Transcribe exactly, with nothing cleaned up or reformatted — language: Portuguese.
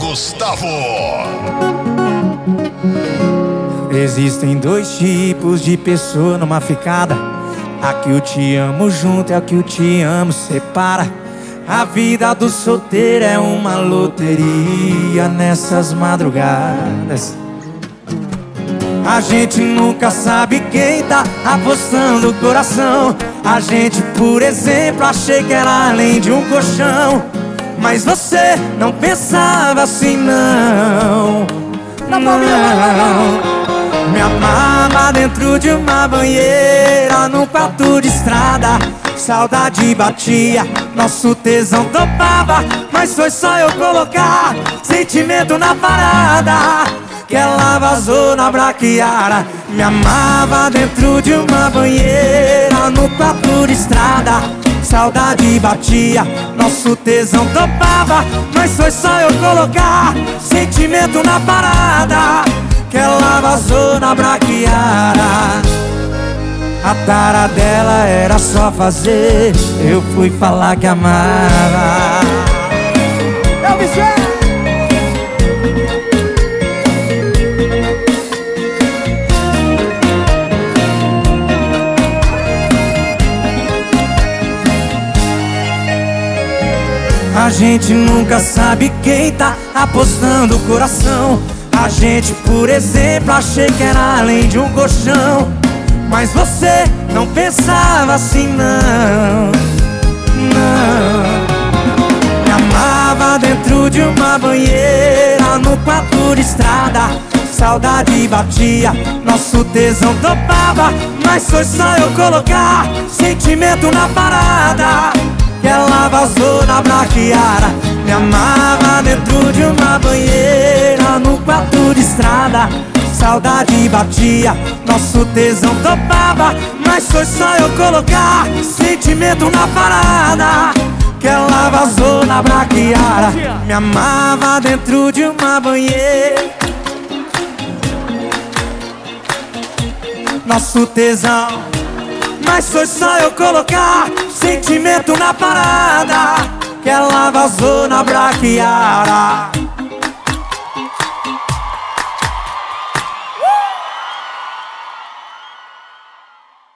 Gustavo. Existem dois tipos de pessoa numa ficada. A que eu te amo junto é a que eu te amo separa. A vida do solteiro é uma loteria nessas madrugadas. A gente nunca sabe quem tá apostando o coração. A gente, por exemplo, achei que era além de um colchão. Mas você não pensava assim, não. Não. Me amava dentro de uma banheira, num quarto de estrada. Saudade batia, nosso tesão topava. Mas foi só eu colocar sentimento na parada que ela vazou na braquiara. Me amava dentro de uma banheira, no quarto de estrada. Saudade batia, nosso tesão topava. Mas foi só eu colocar sentimento na parada que ela vazou na braquiara. A tara dela era só fazer, eu fui falar que amava. Eu me sei. A gente nunca sabe quem tá apostando o coração. A gente, por exemplo, achei que era além de um colchão. Mas você não pensava assim, não. Não. Me amava dentro de uma banheira, no quarto de estrada. Saudade batia, nosso tesão topava. Mas foi só eu colocar sentimento na parada que ela vazou na braquiara. Me amava dentro de uma banheira, no quarto de estrada. Saudade batia, nosso tesão topava. Mas foi só eu colocar sentimento na parada que ela vazou na braquiara. Me amava dentro de uma banheira, nosso tesão. Mas foi só eu colocar sentimento na parada que ela vazou na braquiara.